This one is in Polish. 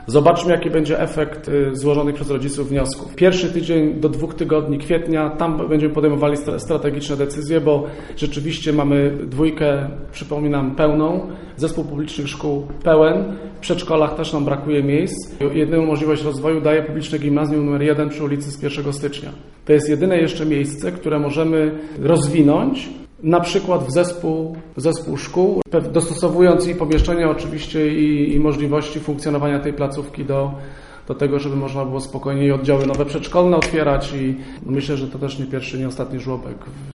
Zobaczmy, jaki będzie efekt złożonych przez rodziców wniosków. Pierwszy tydzień do 2 tygodni kwietnia, tam będziemy podejmowali strategiczne decyzje, bo rzeczywiście mamy 2, przypominam, pełną, zespół publicznych szkół pełen, w przedszkolach też nam brakuje miejsc. Jedyną możliwość rozwoju daje publiczne gimnazjum nr 1 przy ulicy z 1 stycznia. To jest jedyne jeszcze miejsce, które możemy rozwinąć, na przykład w zespół szkół, dostosowując i pomieszczenia oczywiście i możliwości funkcjonowania tej placówki do tego, żeby można było spokojnie oddziały nowe przedszkolne otwierać i myślę, że to też nie pierwszy, nie ostatni żłobek